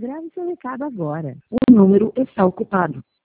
Grave seu recado agora. O número está ocupado.